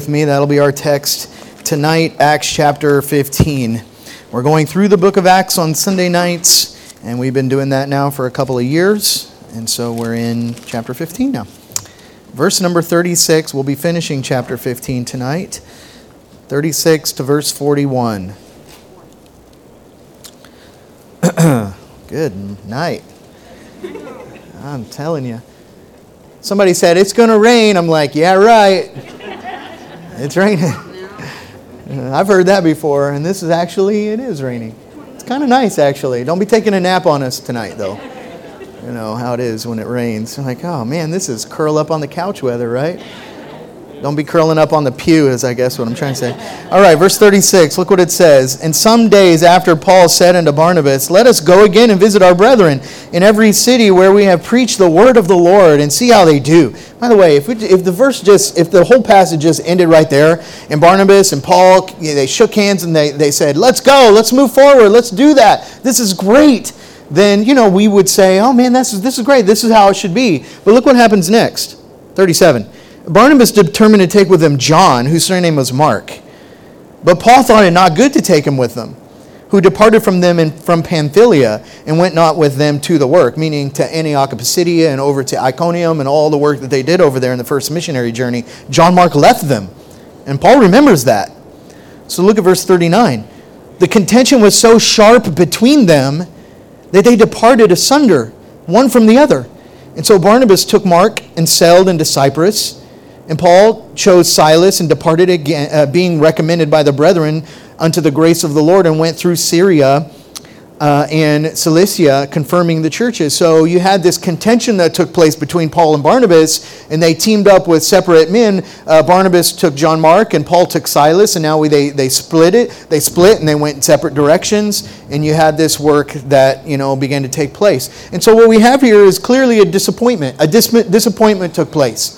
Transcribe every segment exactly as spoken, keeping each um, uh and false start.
me. That'll be our text tonight, Acts chapter fifteen. We're going through the book of Acts on Sunday nights, and we've been doing that now for a couple of years, and so we're in chapter fifteen now. Verse number thirty-six, we'll be finishing chapter fifteen tonight, thirty-six to verse forty-one. Good night. I'm telling you. Somebody said, it's going to rain. I'm like, yeah, right. It's raining. I've heard that before, and this is actually, it is raining. It's kind of nice, actually. Don't be taking a nap on us tonight, though. You know how it is when it rains. I'm like, oh, man, this is curl up on the couch weather, right? Don't be curling up on the pew, is I guess what I'm trying to say. All right, verse thirty-six, look what it says. And some days after Paul said unto Barnabas, let us go again and visit our brethren in every city where we have preached the word of the Lord, and see how they do. By the way, if we, if the verse just, if the whole passage just ended right there, and Barnabas and Paul, they shook hands and they, they said, let's go, let's move forward, let's do that. This is great. Then, you know, we would say, oh man, this is, this is great. This is how it should be. But look what happens next. thirty-seven. Barnabas determined to take with him John, whose surname was Mark. But Paul thought it not good to take him with them, who departed from them in, from Pamphylia, and went not with them to the work, meaning to Antioch of Pisidia and over to Iconium and all the work that they did over there in the first missionary journey. John Mark left them, and Paul remembers that. So look at verse thirty-nine. The contention was so sharp between them that they departed asunder, one from the other. And so Barnabas took Mark and sailed into Cyprus, and Paul chose Silas and departed again, uh, being recommended by the brethren unto the grace of the Lord, and went through Syria uh, and Cilicia, confirming the churches. So you had this contention that took place between Paul and Barnabas, and they teamed up with separate men. Uh, Barnabas took John Mark, and Paul took Silas, and now we, they they split it. They split, and they went in separate directions. And you had this work that you know began to take place. And so what we have here is clearly a disappointment. A dis- disappointment took place.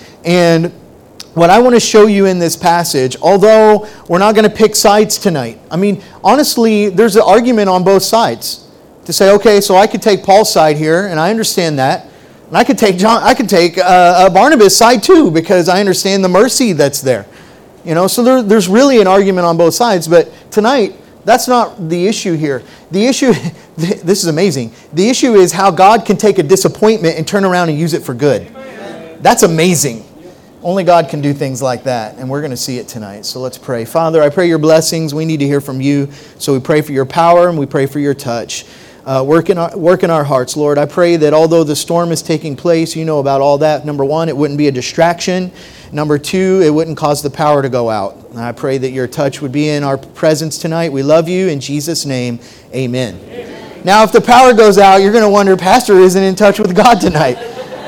And what I want to show you in this passage, although we're not going to pick sides tonight. I mean, honestly, there's an argument on both sides to say, okay, so I could take Paul's side here, and I understand that, and I could take John, I could take uh, Barnabas' side too, because I understand the mercy that's there. You know, so there, there's really an argument on both sides. But tonight, that's not the issue here. The issue, this is amazing. The issue is how God can take a disappointment and turn around and use it for good. That's amazing. Only God can do things like that, and we're going to see it tonight. So let's pray. Father, I pray your blessings. We need to hear from you, so we pray for your power and we pray for your touch. Uh, work in our, work in our hearts, Lord. I pray that although the storm is taking place, you know about all that. Number one, it wouldn't be a distraction. Number two, it wouldn't cause the power to go out. And I pray that your touch would be in our presence tonight. We love you. In Jesus' name, amen. Amen. Now, if the power goes out, you're going to wonder, Pastor isn't in touch with God tonight.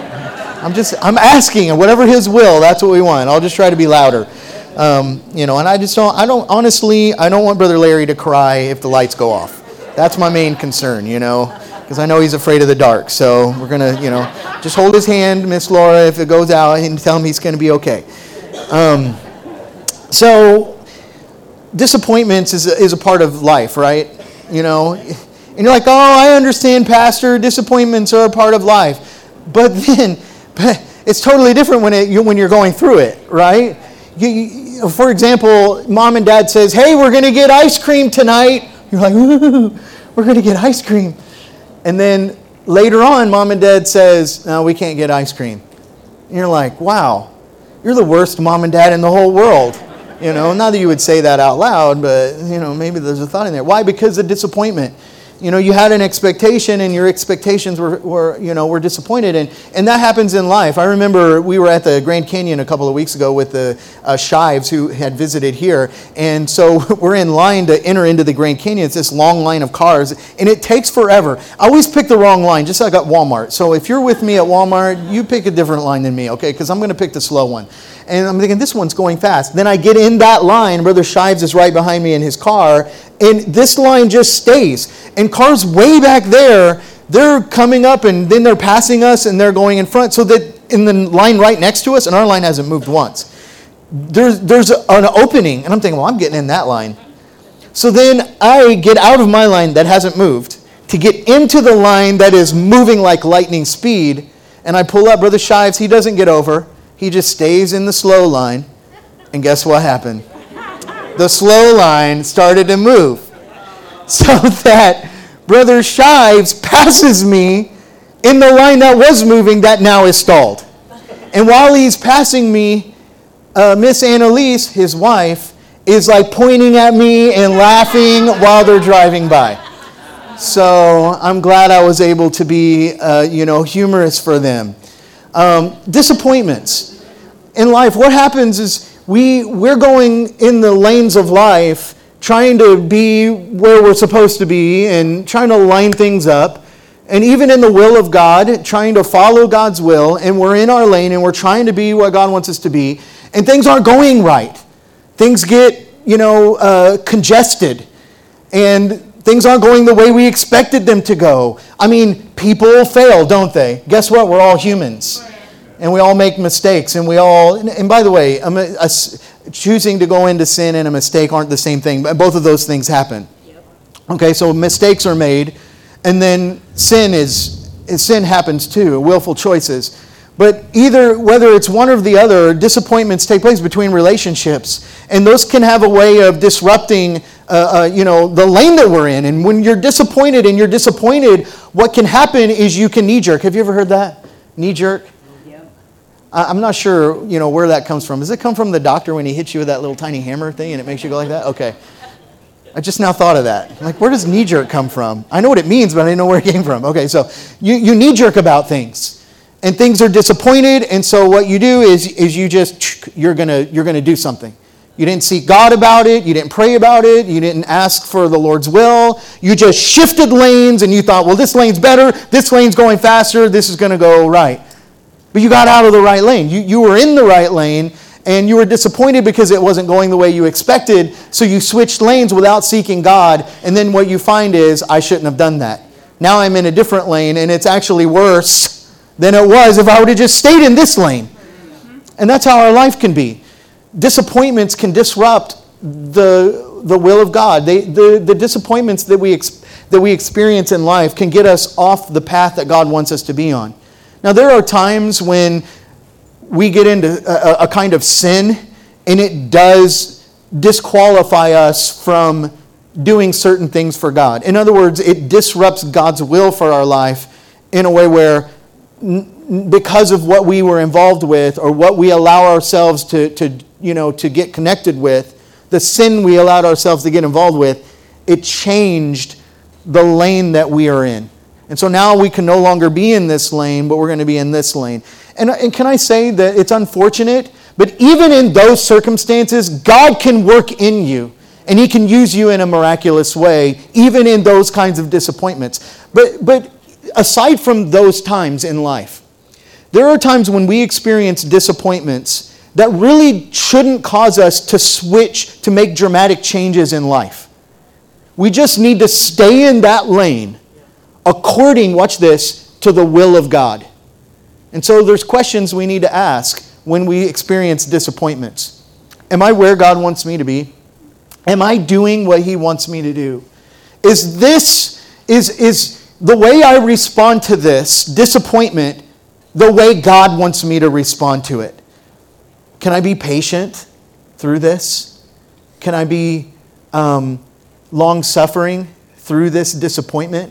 I'm just, I'm asking, and whatever his will, that's what we want. I'll just try to be louder. Um, you know, and I just don't, I don't, honestly, I don't want Brother Larry to cry if the lights go off. That's my main concern, you know, because I know he's afraid of the dark. So we're going to, you know, just hold his hand, Miss Laura, if it goes out, and tell him he's going to be okay. Um, so disappointments is a, is a part of life, right? You know, and you're like, oh, I understand, Pastor, disappointments are a part of life. But then, but it's totally different when it, you, when you're going through it, right? You, you, for example, mom and dad says, hey, we're going to get ice cream tonight. You're like, ooh, we're going to get ice cream. And then later on, mom and dad says, no, we can't get ice cream. And you're like, wow, you're the worst mom and dad in the whole world. You know, not that you would say that out loud, but, you know, maybe there's a thought in there. Why? Because of disappointment. You know, you had an expectation, and your expectations were, were, you know, were disappointed, and and that happens in life. I remember we were at the Grand Canyon a couple of weeks ago with the uh, Shives who had visited here, and so we're in line to enter into the Grand Canyon. It's this long line of cars, and it takes forever. I always pick the wrong line, just like at Walmart. So if you're with me at Walmart, you pick a different line than me, okay? Because I'm going to pick the slow one. And I'm thinking, this one's going fast. Then I get in that line. Brother Shives is right behind me in his car. And this line just stays. And cars way back there, they're coming up and then they're passing us and they're going in front. So that in the line right next to us, and our line hasn't moved once, there's, there's an opening. And I'm thinking, well, I'm getting in that line. So then I get out of my line that hasn't moved to get into the line that is moving like lightning speed. And I pull up Brother Shives. He doesn't get over. He just stays in the slow line. And guess what happened? The slow line started to move. So that Brother Shives passes me in the line that was moving that now is stalled. And while he's passing me, uh, Miss Annalise, his wife, is like pointing at me and laughing while they're driving by. So I'm glad I was able to be, uh, you know, humorous for them. Um, disappointments in life. What happens is we, we're going in the lanes of life trying to be where we're supposed to be and trying to line things up. And even in the will of God, trying to follow God's will. And we're in our lane and we're trying to be what God wants us to be. And things aren't going right. Things get, you know, uh, congested. And things aren't going the way we expected them to go. I mean, people fail, don't they? Guess what? We're all humans. And we all make mistakes. And we all, and by the way, a, a, choosing to go into sin and a mistake aren't the same thing. But both of those things happen. Okay, so mistakes are made. And then sin is, sin happens too, willful choices. But either, whether it's one or the other, disappointments take place between relationships. And those can have a way of disrupting, uh, uh, you know, the lane that we're in. And when you're disappointed and you're disappointed, what can happen is you can knee-jerk. Have you ever heard that? Knee-jerk? Yep. I'm not sure, you know, where that comes from. Does it come from the doctor when he hits you with that little tiny hammer thing and it makes you go like that? Okay. I just now thought of that. Like, where does knee-jerk come from? I know what it means, but I didn't know where it came from. Okay, so you, you knee-jerk about things. And things are disappointed, and so what you do is is you just, you're gonna you're gonna do something. You didn't seek God about it, you didn't pray about it, you didn't ask for the Lord's will. You just shifted lanes and you thought, well, this lane's better, this lane's going faster, this is gonna go right. But you got out of the right lane. You you were in the right lane, and you were disappointed because it wasn't going the way you expected, so you switched lanes without seeking God, and then what you find is, I shouldn't have done that. Now I'm in a different lane, and it's actually worse than it was if I would have just stayed in this lane. And that's how our life can be. Disappointments can disrupt the, the will of God. They, the, the disappointments that we, ex, that we experience in life can get us off the path that God wants us to be on. Now, there are times when we get into a, a kind of sin, and it does disqualify us from doing certain things for God. In other words, it disrupts God's will for our life in a way where, because of what we were involved with or what we allow ourselves to, to, you know, to get connected with, the sin we allowed ourselves to get involved with, it changed the lane that we are in. And so now we can no longer be in this lane, but we're going to be in this lane. And, and can I say that it's unfortunate, but even in those circumstances, God can work in you. And He can use you in a miraculous way, even in those kinds of disappointments. But but aside from those times in life, there are times when we experience disappointments that really shouldn't cause us to switch, to make dramatic changes in life. We just need to stay in that lane according, watch this, to the will of God. And so there's questions we need to ask when we experience disappointments. Am I where God wants me to be? Am I doing what He wants me to do? Is this, is, is the way I respond to this disappointment the way God wants me to respond to it? Can I be patient through this? Can I be um, long-suffering through this disappointment?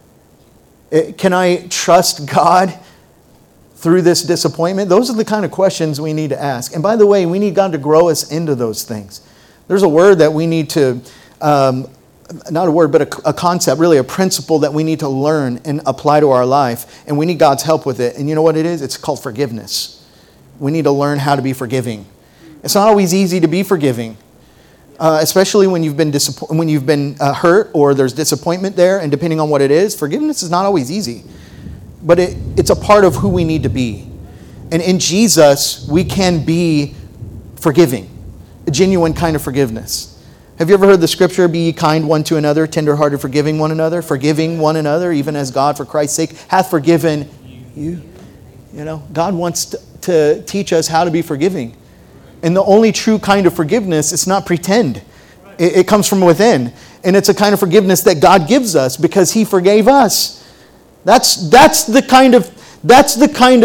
Can I trust God through this disappointment? Those are the kind of questions we need to ask. And by the way, we need God to grow us into those things. There's a word that we need to, um, not a word, but a, a concept, really a principle that we need to learn and apply to our life. And we need God's help with it. And you know what it is? It's called forgiveness. We need to learn how to be forgiving. It's not always easy to be forgiving, uh, especially when you've been disapp- when you've been uh, hurt or there's disappointment there. And depending on what it is, forgiveness is not always easy. But it, it's a part of who we need to be. And in Jesus, we can be forgiving. A genuine kind of forgiveness. Have you ever heard the scripture, be ye kind one to another, tenderhearted, forgiving one another, forgiving one another, even as God for Christ's sake hath forgiven you? You know, God wants to, to teach us how to be forgiving. And the only true kind of forgiveness is not pretend. It, it comes from within. And it's a kind of forgiveness that God gives us because He forgave us. That's, that's the kind of, that's the kind of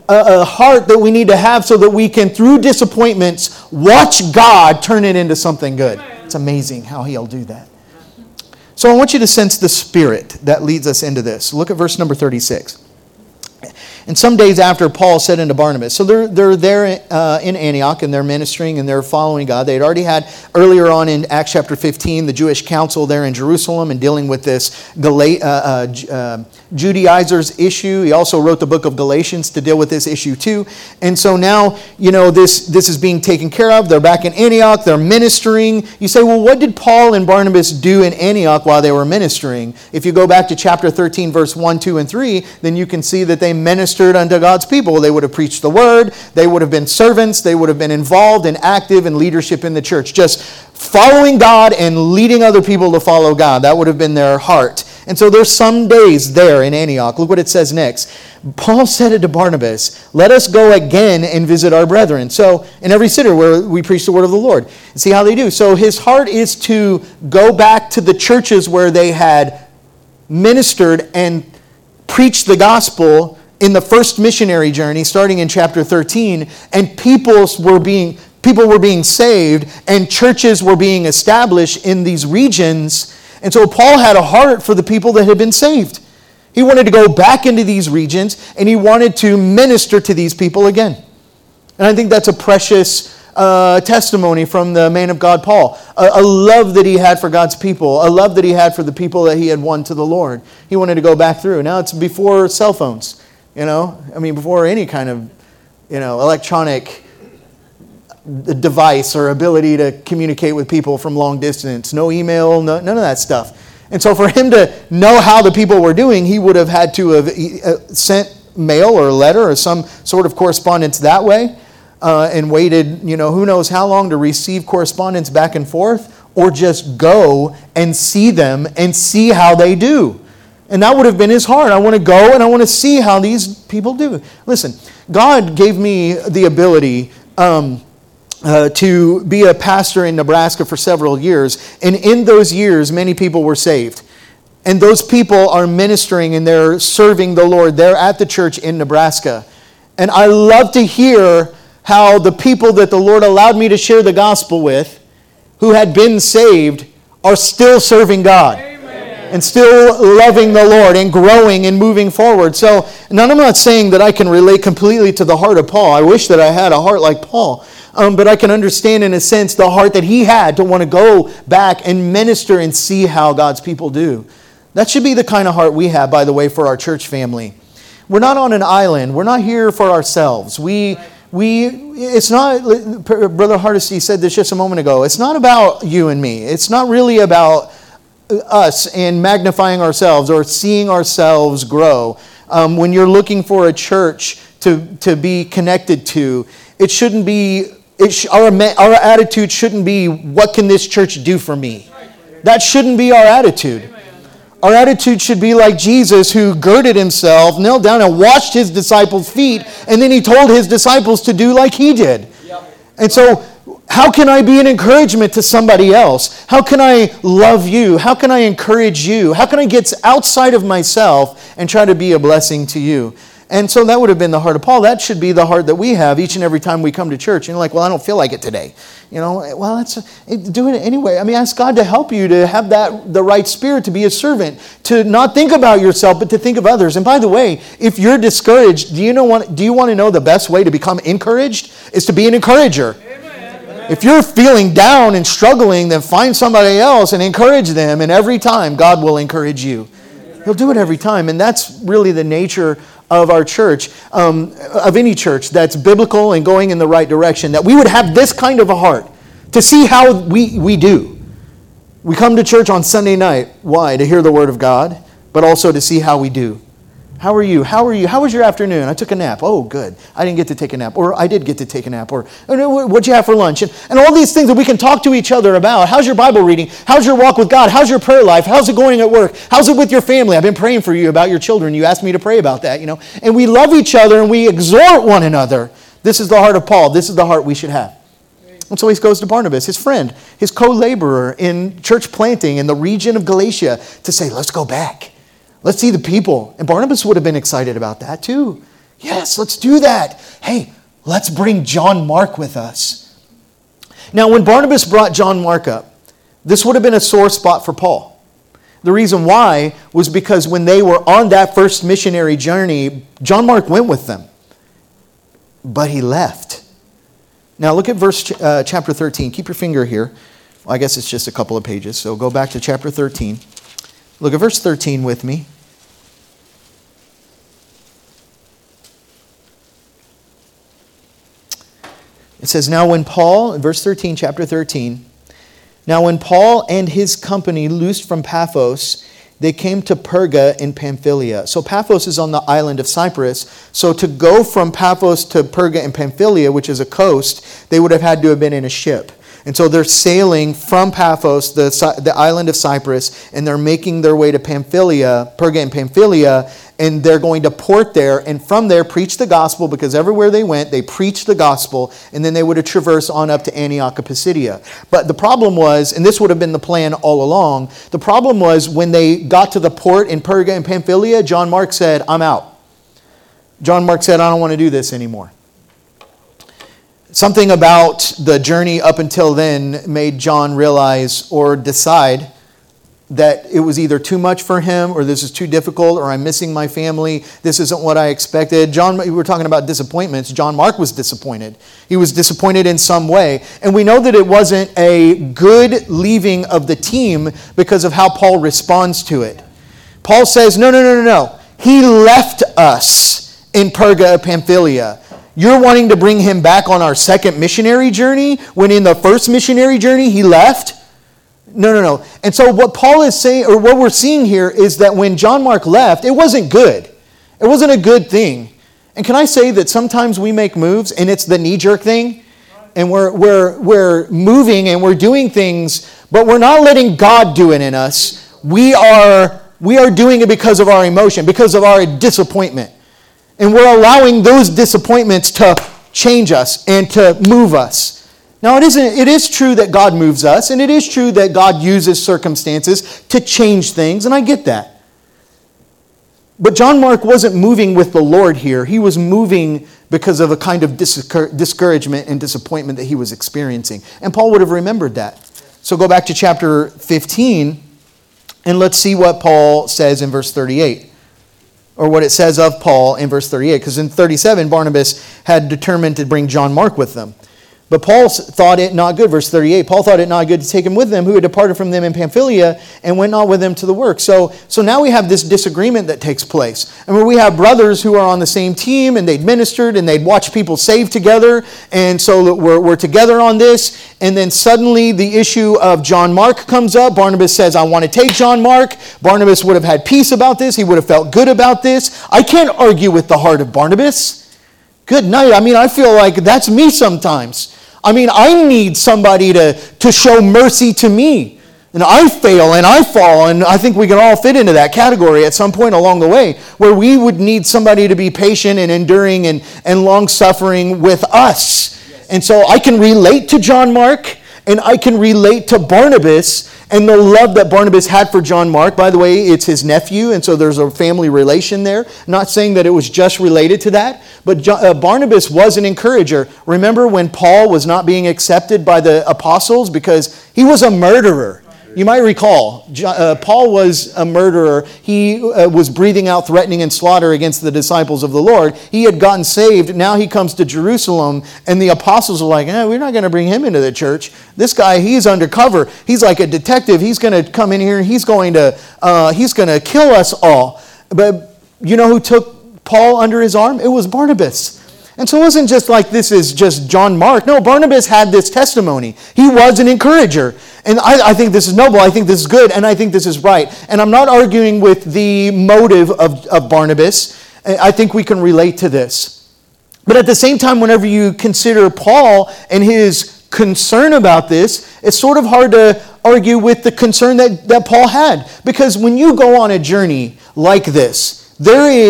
a, a heart that we need to have so that we can, through disappointments, watch God turn it into something good. It's amazing how He'll do that. So I want you to sense the spirit that leads us into this. Look at verse number thirty-six. And some days after, Paul said unto Barnabas, so they're, they're there uh, in Antioch, and they're ministering, and they're following God. They had already had, earlier on in Acts chapter fifteen, the Jewish council there in Jerusalem and dealing with this Gala- uh, uh, uh, Judaizers issue. He also wrote the book of Galatians to deal with this issue too. And so now, you know, this, this is being taken care of. They're back in Antioch. They're ministering. You say, well, what did Paul and Barnabas do in Antioch while they were ministering? If you go back to chapter thirteen, verse one, two, and three, then you can see that they ministered unto God's people. They would have preached the word. They would have been servants. They would have been involved and active in leadership in the church. Just following God and leading other people to follow God. That would have been their heart. And so there's some days there in Antioch. Look what it says next. Paul said it to Barnabas, let us go again and visit our brethren. So in every city where we preach the word of the Lord. And see how they do. So his heart is to go back to the churches where they had ministered and preached the gospel in the first missionary journey, starting in chapter thirteen, and people were being people were being saved, and churches were being established in these regions. And so Paul had a heart for the people that had been saved. He wanted to go back into these regions, and he wanted to minister to these people again. And I think that's a precious uh, testimony from the man of God, Paul. A, a love that he had for God's people, a love that he had for the people that he had won to the Lord. He wanted to go back through. Now it's before cell phones. You know, I mean, before any kind of, you know, electronic device or ability to communicate with people from long distance. No email, no, none of that stuff. And so for him to know how the people were doing, he would have had to have sent mail or a letter or some sort of correspondence that way uh, and waited, you know, who knows how long to receive correspondence back and forth, or just go and see them and see how they do. And that would have been his heart. I want to go and I want to see how these people do. Listen, God gave me the ability um, uh, to be a pastor in Nebraska for several years. And in those years, many people were saved. And those people are ministering and they're serving the Lord. They're at the church in Nebraska. And I love to hear how the people that the Lord allowed me to share the gospel with, who had been saved, are still serving God. And still loving the Lord and growing and moving forward. So, and I'm not saying that I can relate completely to the heart of Paul. I wish that I had a heart like Paul. Um, but I can understand in a sense the heart that he had to want to go back and minister and see how God's people do. That should be the kind of heart we have, by the way, for our church family. We're not on an island. We're not here for ourselves. We... We, it's not, Brother Hardesty said this just a moment ago, it's not about you and me. It's not really about us and magnifying ourselves or seeing ourselves grow. Um, when you're looking for a church to, to be connected to, it shouldn't be, it sh- our, our attitude shouldn't be, what can this church do for me? That shouldn't be our attitude. Our attitude should be like Jesus, who girded himself, knelt down and washed his disciples' feet, and then he told his disciples to do like he did. And so, how can I be an encouragement to somebody else? How can I love you? How can I encourage you? How can I get outside of myself and try to be a blessing to you? And so that would have been the heart of Paul. That should be the heart that we have each and every time we come to church. And you're like, well, I don't feel like it today. You know, well, that's do it anyway. I mean, ask God to help you to have that the right spirit to be a servant, to not think about yourself, but to think of others. And by the way, if you're discouraged, do you know what? Do you want to know the best way to become encouraged? Is to be an encourager. Amen. If you're feeling down and struggling, then find somebody else and encourage them. And every time, God will encourage you. He'll do it every time. And that's really the nature of our church, um, of any church that's biblical and going in the right direction, that we would have this kind of a heart to see how we, we do. We come to church on Sunday night. Why? To hear the Word of God, but also to see how we do. How are you? How are you? How was your afternoon? I took a nap. Oh, good. I didn't get to take a nap. Or I did get to take a nap. Or what'd you have for lunch? And, and all these things that we can talk to each other about. How's your Bible reading? How's your walk with God? How's your prayer life? How's it going at work? How's it with your family? I've been praying for you about your children. You asked me to pray about that, you know. And we love each other and we exhort one another. This is the heart of Paul. This is the heart we should have. And so he goes to Barnabas, his friend, his co-laborer in church planting in the region of Galatia, to say, let's go back. Let's see the people. And Barnabas would have been excited about that too. Yes, let's do that. Hey, let's bring John Mark with us. Now, when Barnabas brought John Mark up, this would have been a sore spot for Paul. The reason why was because when they were on that first missionary journey, John Mark went with them. But he left. Now look at verse uh, chapter thirteen. Keep your finger here. Well, I guess it's just a couple of pages. So go back to chapter thirteen. Look at verse thirteen with me. It says, now when Paul, in verse thirteen, chapter thirteen, now when Paul and his company loosed from Paphos, they came to Perga in Pamphylia. So Paphos is on the island of Cyprus. So to go from Paphos to Perga in Pamphylia, which is a coast, they would have had to have been in a ship. And so they're sailing from Paphos, the, the island of Cyprus, and they're making their way to Pamphylia, Perga and Pamphylia, and they're going to port there, and from there preach the gospel, because everywhere they went, they preached the gospel, and then they would have traversed on up to Antioch of Pisidia. But the problem was, and this would have been the plan all along, the problem was when they got to the port in Perga and Pamphylia, John Mark said, I'm out. John Mark said, I don't want to do this anymore. Something about the journey up until then made John realize or decide that it was either too much for him, or this is too difficult, or I'm missing my family. This isn't what I expected. John, we were talking about disappointments. John Mark was disappointed. He was disappointed in some way. And we know that it wasn't a good leaving of the team because of how Paul responds to it. Paul says, no, no, no, no, no. He left us in Perga, Pamphylia. You're wanting to bring him back on our second missionary journey when in the first missionary journey he left? No, no, no. And so what Paul is saying, or what we're seeing here, is that when John Mark left, it wasn't good. It wasn't a good thing. And can I say that sometimes we make moves and it's the knee-jerk thing? And we're, we're, we're moving and we're doing things, but we're not letting God do it in us. We are, we are doing it because of our emotion, because of our disappointment. And we're allowing those disappointments to change us and to move us. Now, it isn't, it is true that God moves us, and it is true that God uses circumstances to change things, and I get that. But John Mark wasn't moving with the Lord here. He was moving because of a kind of discouragement and disappointment that he was experiencing. And Paul would have remembered that. So go back to chapter fifteen, and let's see what Paul says in verse thirty-eight. Or what it says of Paul in verse thirty-eight. Because in thirty-seven, Barnabas had determined to bring John Mark with them. But Paul thought it not good, verse thirty-eight, Paul thought it not good to take him with them, who had departed from them in Pamphylia, and went not with them to the work. So, so now we have this disagreement that takes place. And where we have brothers who are on the same team, and they'd ministered, and they'd watched people saved together, and so we're, we're together on this, and then suddenly the issue of John Mark comes up. Barnabas says, I want to take John Mark. Barnabas would have had peace about this. He would have felt good about this. I can't argue with the heart of Barnabas. Good night. I mean, I feel like that's me sometimes. I mean, I need somebody to, to show mercy to me. And I fail and I fall, and I think we can all fit into that category at some point along the way, where we would need somebody to be patient and enduring and, and long-suffering with us. Yes. And so I can relate to John Mark, and I can relate to Barnabas and the love that Barnabas had for John Mark. By the way, it's his nephew, and so there's a family relation there. Not saying that it was just related to that, but John, uh, Barnabas was an encourager. Remember when Paul was not being accepted by the apostles because he was a murderer? You might recall, uh, Paul was a murderer. He uh, was breathing out threatening and slaughter against the disciples of the Lord. He had gotten saved. Now he comes to Jerusalem, and the apostles are like, eh, we're not going to bring him into the church. This guy, he's undercover. He's like a detective. He's going to come in here, and he's going to, uh, he's going to kill us all. But you know who took Paul under his arm? It was Barnabas. And so it wasn't just like this is just John Mark. No, Barnabas had this testimony. He was an encourager. And I, I think this is noble. I think this is good. And I think this is right. And I'm not arguing with the motive of, of Barnabas. I think we can relate to this. But at the same time, whenever you consider Paul and his concern about this, it's sort of hard to argue with the concern that, that Paul had. Because when you go on a journey like this, there is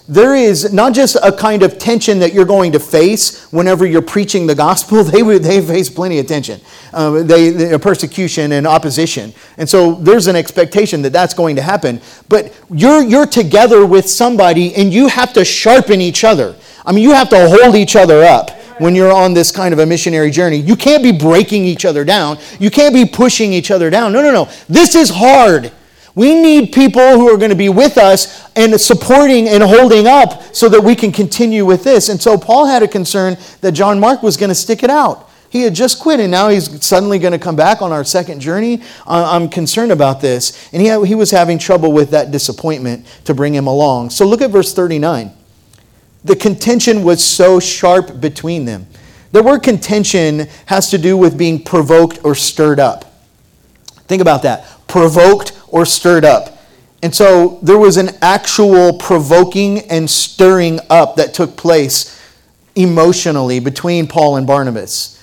there is not just a kind of tension that you're going to face whenever you're preaching the gospel. They they face plenty of tension, uh, they, they persecution and opposition, and so there's an expectation that that's going to happen. But you're you're together with somebody, and you have to sharpen each other. I mean, you have to hold each other up when you're on this kind of a missionary journey. You can't be breaking each other down. You can't be pushing each other down. No, no, no. This is hard. We need people who are going to be with us and supporting and holding up so that we can continue with this. And so Paul had a concern that John Mark was going to stick it out. He had just quit, and now he's suddenly going to come back on our second journey. I'm concerned about this. And he, had, he was having trouble with that disappointment to bring him along. So look at verse thirty-nine. The contention was so sharp between them. The word contention has to do with being provoked or stirred up. Think about that. Provoked or stirred up. And so there was an actual provoking and stirring up that took place emotionally between Paul and Barnabas.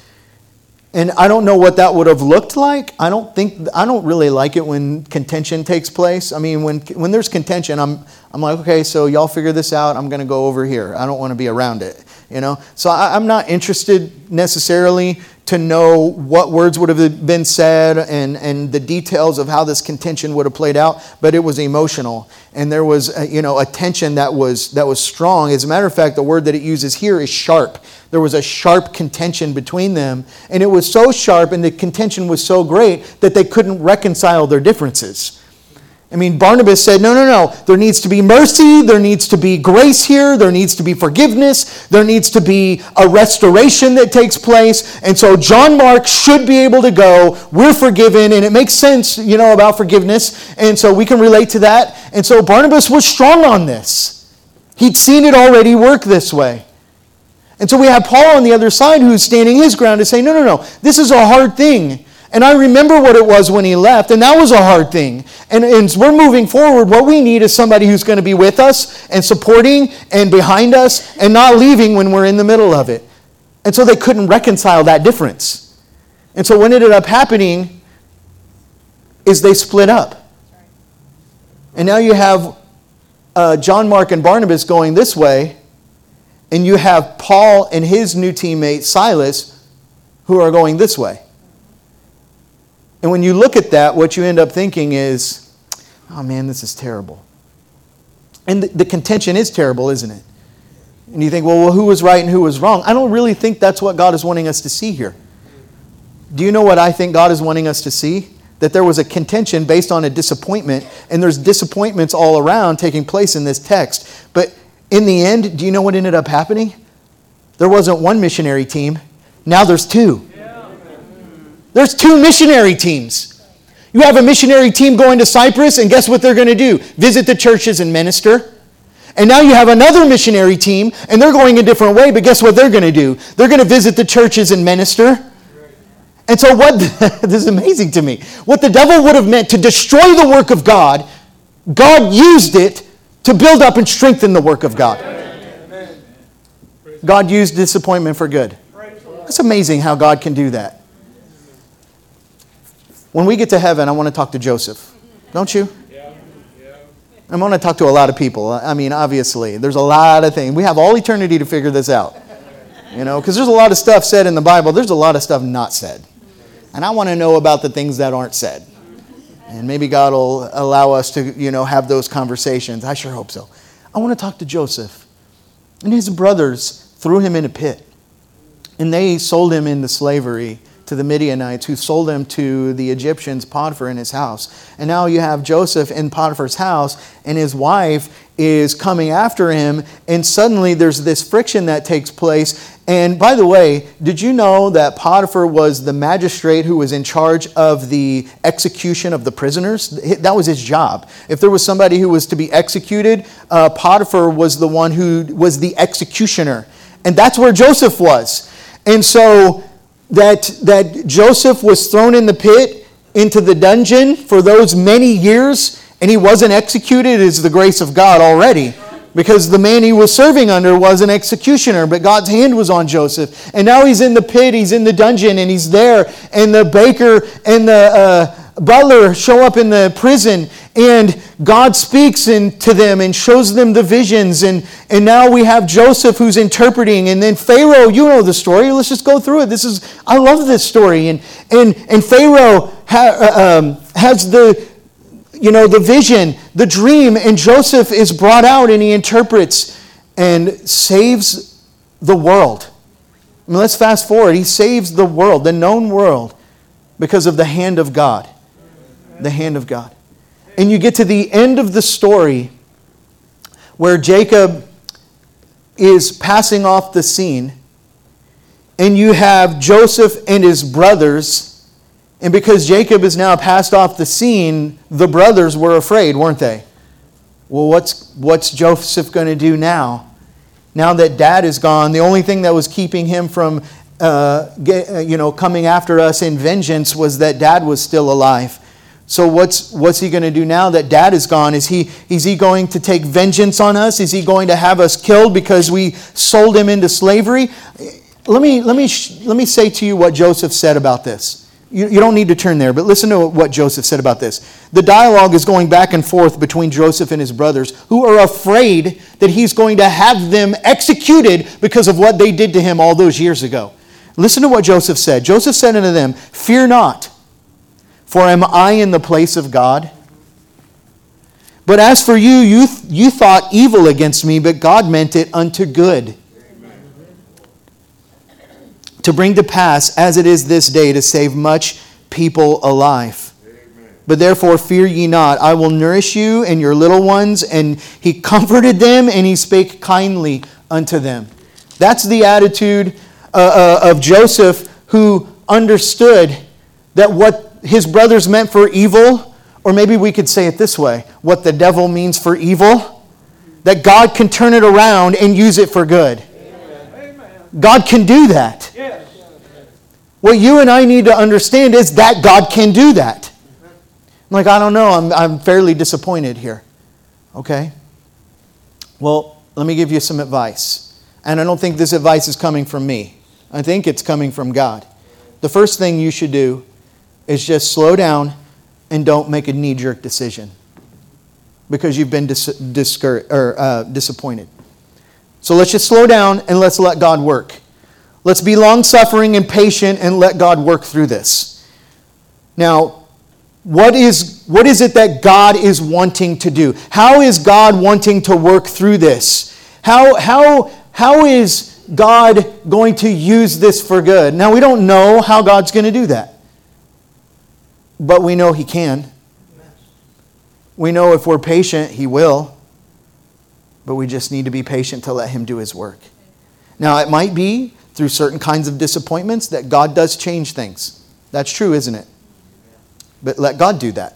And I don't know what that would have looked like. I don't think I don't really like it when contention takes place. I mean, when when there's contention, I'm I'm like, okay, so y'all figure this out. I'm going to go over here. I don't want to be around it, you know. So I, I'm not interested necessarily to know what words would have been said and, and the details of how this contention would have played out, but it was emotional, and there was a, you know a tension that was that was strong. As a matter of fact, the word that it uses here is sharp. There was a sharp contention between them, and it was so sharp and the contention was so great that they couldn't reconcile their differences. I mean, Barnabas said, no, no, no, there needs to be mercy, there needs to be grace here, there needs to be forgiveness, there needs to be a restoration that takes place, and so John Mark should be able to go, we're forgiven, and it makes sense, you know, about forgiveness, and so we can relate to that, and so Barnabas was strong on this. He'd seen it already work this way. And so we have Paul on the other side who's standing his ground to say, no, no, no, this is a hard thing. And I remember what it was when he left, and that was a hard thing. And, and as we're moving forward, what we need is somebody who's going to be with us and supporting and behind us and not leaving when we're in the middle of it. And so they couldn't reconcile that difference. And so what ended up happening is they split up. And now you have uh, John Mark and Barnabas going this way, and you have Paul and his new teammate Silas who are going this way. And when you look at that, what you end up thinking is, oh man, this is terrible. And the, the contention is terrible, isn't it? And you think, well, well, who was right and who was wrong? I don't really think that's what God is wanting us to see here. Do you know what I think God is wanting us to see? That there was a contention based on a disappointment, and there's disappointments all around taking place in this text. But in the end, do you know what ended up happening? There wasn't one missionary team. Now there's two. There's two missionary teams. You have a missionary team going to Cyprus, and guess what they're going to do? Visit the churches and minister. And now you have another missionary team, and they're going a different way, but guess what they're going to do? They're going to visit the churches and minister. And so what, this is amazing to me, what the devil would have meant to destroy the work of God, God used it to build up and strengthen the work of God. God used disappointment for good. It's amazing how God can do that. When we get to heaven, I want to talk to Joseph. Don't you? Yeah. Yeah. I want to talk to a lot of people. I mean, obviously, there's a lot of things. We have all eternity to figure this out. You know, because there's a lot of stuff said in the Bible. There's a lot of stuff not said. And I want to know about the things that aren't said. And maybe God will allow us to, you know, have those conversations. I sure hope so. I want to talk to Joseph. And his brothers threw him in a pit. And they sold him into slavery to the Midianites, who sold him to the Egyptians, Potiphar, in his house. And now you have Joseph in Potiphar's house, and his wife is coming after him, and suddenly there's this friction that takes place. And by the way, did you know that Potiphar was the magistrate who was in charge of the execution of the prisoners? That was his job. If there was somebody who was to be executed, uh, Potiphar was the one who was the executioner. And that's where Joseph was. And so that that Joseph was thrown in the pit, into the dungeon for those many years, and he wasn't executed is the grace of God already. Because the man he was serving under was an executioner, but God's hand was on Joseph. And now he's in the pit, he's in the dungeon, and he's there. And the baker and the uh, butler show up in the prison, and God speaks in, to them and shows them the visions. And, and now we have Joseph who's interpreting. And then Pharaoh, you know the story. Let's just go through it. This is, I love this story. And, and, and Pharaoh ha, um, has the, you know, the vision, the dream. And Joseph is brought out and he interprets and saves the world. I mean, let's fast forward. He saves the world, the known world, because of the hand of God. The hand of God. And you get to the end of the story where Jacob is passing off the scene, and you have Joseph and his brothers, and because Jacob is now passed off the scene, the brothers were afraid, weren't they? Well, what's, what's Joseph going to do now? Now that dad is gone, the only thing that was keeping him from uh, get, you know, coming after us in vengeance was that dad was still alive. So what's what's he going to do now that dad is gone? Is he is he going to take vengeance on us? Is he going to have us killed because we sold him into slavery? Let me let me let me say to you what Joseph said about this. You, you don't need to turn there, but listen to what Joseph said about this. The dialogue is going back and forth between Joseph and his brothers, who are afraid that he's going to have them executed because of what they did to him all those years ago. Listen to what Joseph said. Joseph said unto them, "Fear not, for am I in the place of God? But as for you, you, th- you thought evil against me, but God meant it unto good, to bring to pass, as it is this day, to save much people alive. Amen. But therefore fear ye not, I will nourish you and your little ones." And he comforted them, and he spake kindly unto them. That's the attitude uh, uh, of Joseph, who understood that what his brothers meant for evil, or maybe we could say it this way, what the devil means for evil, that God can turn it around and use it for good. Amen. God can do that. Yes. What you and I need to understand is that God can do that. I'm like, I don't know, I'm, I'm fairly disappointed here. Okay? Well, let me give you some advice. And I don't think this advice is coming from me. I think it's coming from God. The first thing you should do is just slow down and don't make a knee-jerk decision because you've been dis- discouraged or uh, disappointed. So let's just slow down and let's let God work. Let's be long-suffering and patient and let God work through this. Now, what is what is it that God is wanting to do? How is God wanting to work through this? How how how is God going to use this for good? Now, we don't know how God's going to do that. But we know He can. We know if we're patient, He will. But we just need to be patient to let Him do His work. Now, it might be through certain kinds of disappointments that God does change things. That's true, isn't it? But let God do that.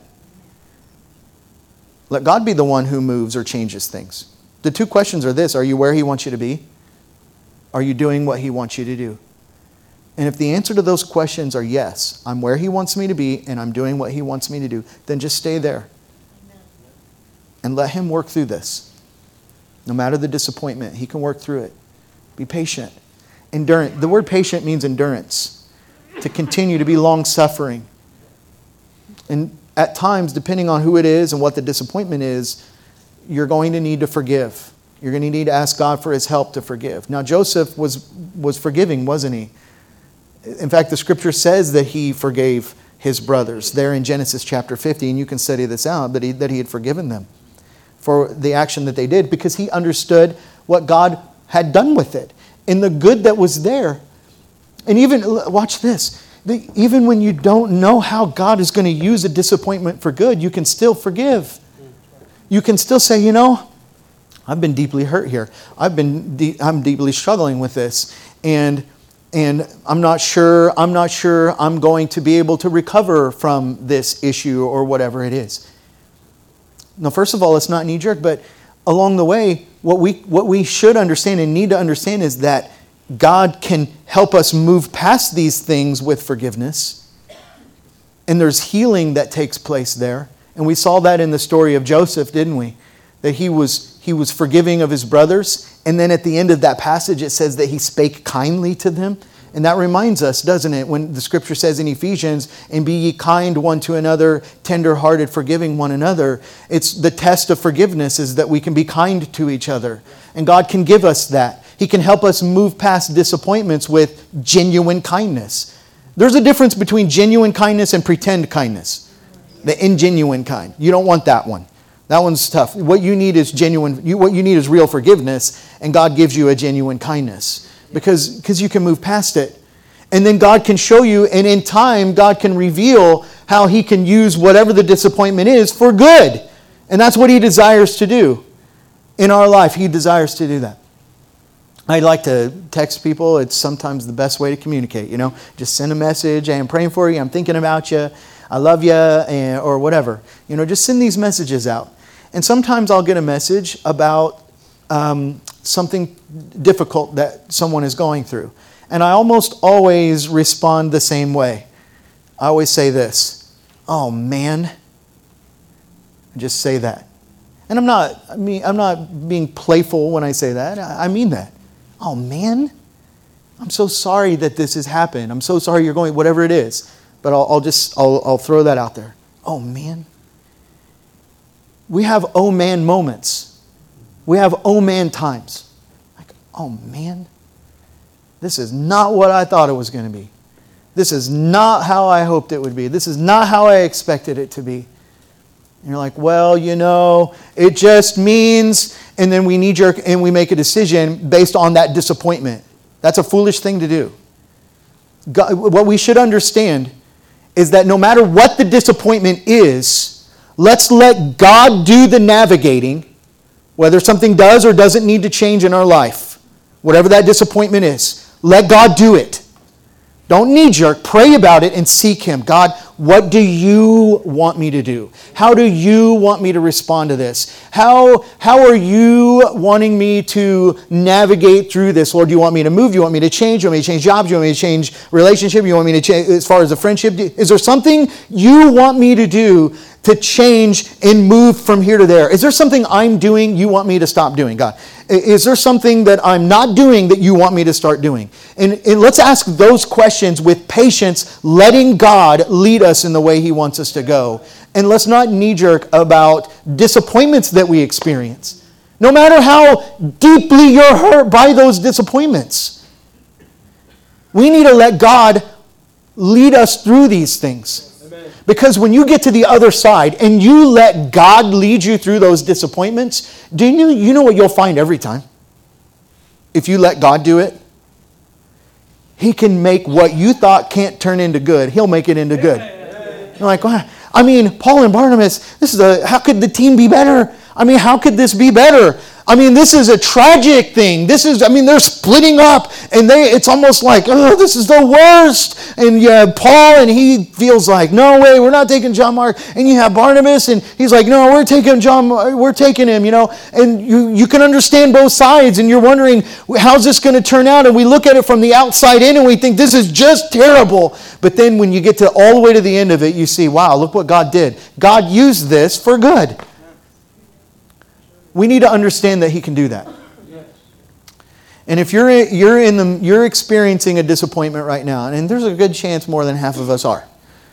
Let God be the one who moves or changes things. The two questions are this: are you where He wants you to be? Are you doing what He wants you to do? And if the answer to those questions are yes, I'm where He wants me to be and I'm doing what He wants me to do, then just stay there. Amen. And let Him work through this. No matter the disappointment, He can work through it. Be patient. Endurance. The word patient means endurance. To continue to be long-suffering. And at times, depending on who it is and what the disappointment is, you're going to need to forgive. You're going to need to ask God for His help to forgive. Now, Joseph was, was forgiving, wasn't he? In fact, the scripture says that he forgave his brothers there in Genesis chapter fifty, and you can study this out, that he, that he had forgiven them for the action that they did because he understood what God had done with it and the good that was there. And even, watch this, even when you don't know how God is going to use a disappointment for good, you can still forgive. You can still say, you know, I've been deeply hurt here. I've been, de- I'm deeply struggling with this, and And I'm not sure, I'm not sure I'm going to be able to recover from this issue or whatever it is. Now, first of all, it's not knee-jerk, but along the way, what we what we should understand and need to understand is that God can help us move past these things with forgiveness. And there's healing that takes place there. And we saw that in the story of Joseph, didn't we? That he was he was forgiving of his brothers. And then at the end of that passage, it says that he spake kindly to them. And that reminds us, doesn't it, when the scripture says in Ephesians, and be ye kind one to another, tender-hearted, forgiving one another. It's the test of forgiveness is that we can be kind to each other. And God can give us that. He can help us move past disappointments with genuine kindness. There's a difference between genuine kindness and pretend kindness. The ingenuine kind. You don't want that one. That one's tough. What you need is genuine, you, what you need is real forgiveness, and God gives you a genuine kindness. Because, because you can move past it. And then God can show you, and in time, God can reveal how He can use whatever the disappointment is for good. And that's what He desires to do in our life. He desires to do that. I like to text people. It's sometimes the best way to communicate, you know. Just send a message. Hey, I'm praying for you. I'm thinking about you. I love you, and, or whatever. You know, just send these messages out. And sometimes I'll get a message about um, something difficult that someone is going through. And I almost always respond the same way. I always say this, oh man. I just say that. And I'm not, I mean, I'm not being playful when I say that. I mean that. Oh man, I'm so sorry that this has happened. I'm so sorry you're going, whatever it is. But I'll, I'll just, I'll, I'll throw that out there. Oh man. We have oh man moments. We have oh man times. Like, oh man, this is not what I thought it was going to be. This is not how I hoped it would be. This is not how I expected it to be. And you're like, well, you know, it just means, and then we knee jerk and we make a decision based on that disappointment. That's a foolish thing to do. God, what we should understand is that no matter what the disappointment is, let's let God do the navigating. Whether something does or doesn't need to change in our life, whatever that disappointment is, let God do it. Don't knee-jerk. Pray about it and seek Him. God, what do you want me to do? How do you want me to respond to this? How, how are you wanting me to navigate through this? Lord, do you want me to move? Do you want me to change? Do you want me to change jobs? Do you want me to change relationship? Do you want me to change as far as a friendship? Is there something you want me to do to change and move from here to there? Is there something I'm doing you want me to stop doing, God? Is there something that I'm not doing that you want me to start doing? And, and let's ask those questions with patience, letting God lead us in the way He wants us to go. And let's not knee-jerk about disappointments that we experience. No matter how deeply you're hurt by those disappointments. We need to let God lead us through these things. Because when you get to the other side and you let God lead you through those disappointments, do you, you know what you'll find every time? If you let God do it, He can make what you thought can't turn into good. He'll make it into good. You're like, well, I mean, Paul and Barnabas, this is a, how could the team be better? I mean, how could this be better? I mean, this is a tragic thing. This is, I mean, they're splitting up and they, it's almost like, oh, this is the worst. And you have Paul and he feels like, no way, we're not taking John Mark. And you have Barnabas and he's like, no, we're taking John, we're taking him, you know. And you, you can understand both sides and you're wondering, how's this going to turn out? And we look at it from the outside in and we think this is just terrible. But then when you get to all the way to the end of it, you see, wow, look what God did. God used this for good. We need to understand that He can do that. And if you're you're in the you're experiencing a disappointment right now, and there's a good chance more than half of us are.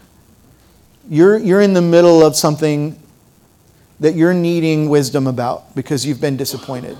You're you're in the middle of something that you're needing wisdom about because you've been disappointed.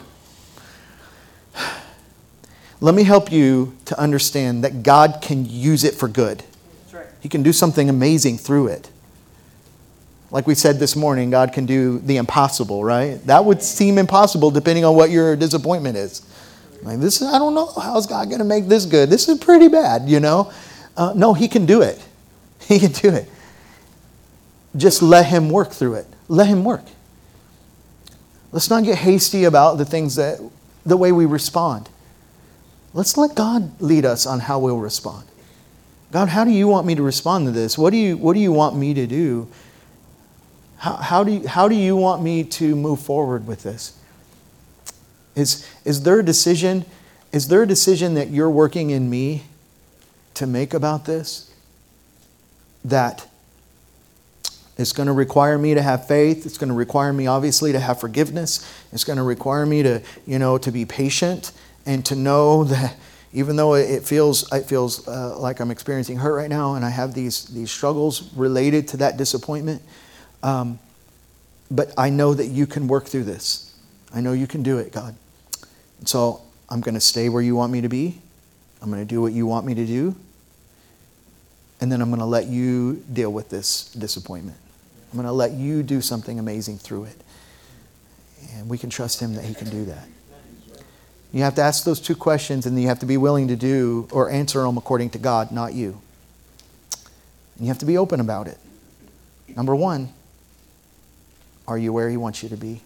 Let me help you to understand that God can use it for good. That's right. He can do something amazing through it. Like we said this morning, God can do the impossible, right? That would seem impossible depending on what your disappointment is. Like this, I don't know, how's God going to make this good? This is pretty bad, you know? Uh, no, He can do it. He can do it. Just let Him work through it. Let Him work. Let's not get hasty about the things that, the way we respond. Let's let God lead us on how we'll respond. God, how do you want me to respond to this? What do you, what do you want me to do? How, how, do you, how do you want me to move forward with this? Is, is there a decision, is there a decision that you're working in me to make about this? That it's going to require me to have faith. It's going to require me, obviously, to have forgiveness. It's going to require me to, you know, to be patient and to know that, Even though it feels it feels uh, like I'm experiencing hurt right now, and I have these these struggles related to that disappointment, um, but I know that you can work through this. I know you can do it, God. And so I'm going to stay where you want me to be. I'm going to do what you want me to do. And then I'm going to let you deal with this disappointment. I'm going to let you do something amazing through it. And we can trust him that he can do that. You have to ask those two questions, and you have to be willing to do or answer them according to God, not you. And you have to be open about it. Number one, are you where he wants you to be?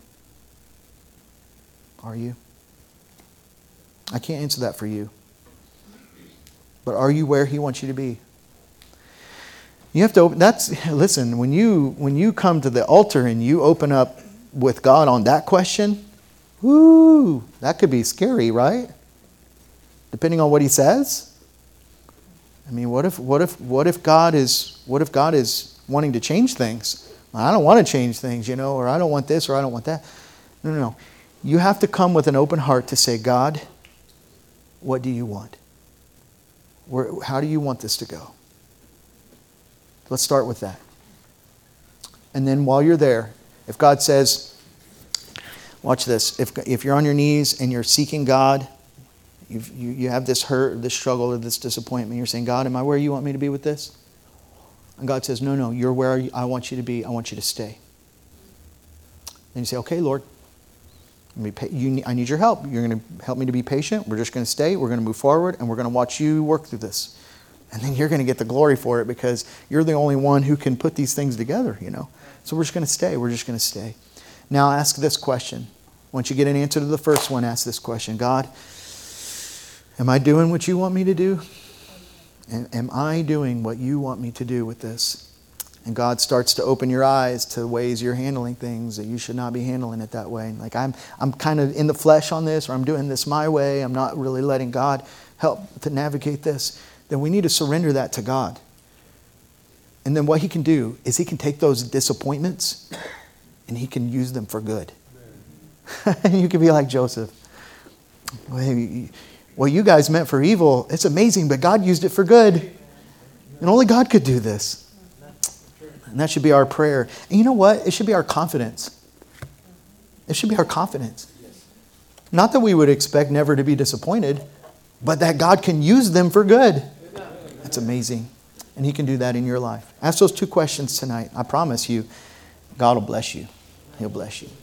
Are you? I can't answer that for you. But are you where he wants you to be? You have to open, that's, listen, when you, when you come to the altar and you open up with God on that question, whoo, that could be scary, right? Depending on what he says. I mean, what if, what if, what if God is, what if God is wanting to change things? I don't want to change things, you know, or I don't want this, or I don't want that. No, no, no. You have to come with an open heart to say, God, what do you want? Where, how do you want this to go? Let's start with that. And then while you're there, if God says, watch this, if, if you're on your knees and you're seeking God, you've, you, you have this hurt, this struggle, or this disappointment, you're saying, God, am I where you want me to be with this? And God says, no, no, you're where I want you to be. I want you to stay. Then you say, okay, Lord, you, I need your help. You're going to help me to be patient. We're just going to stay. We're going to move forward, and we're going to watch you work through this. And then you're going to get the glory for it because you're the only one who can put these things together, you know. So we're just going to stay. We're just going to stay. Now ask this question. Once you get an answer to the first one, ask this question. God, am I doing what you want me to do? And am I doing what you want me to do with this? And God starts to open your eyes to ways you're handling things that you should not be handling it that way. Like I'm, I'm kind of in the flesh on this, or I'm doing this my way. I'm not really letting God help to navigate this. Then we need to surrender that to God. And then what he can do is he can take those disappointments and he can use them for good. And you can be like Joseph. What you guys meant for evil, it's amazing, but God used it for good. And only God could do this. And that should be our prayer. And you know what? It should be our confidence. It should be our confidence. Not that we would expect never to be disappointed, but that God can use them for good. That's amazing. And he can do that in your life. Ask those two questions tonight. I promise you, God will bless you. He'll bless you.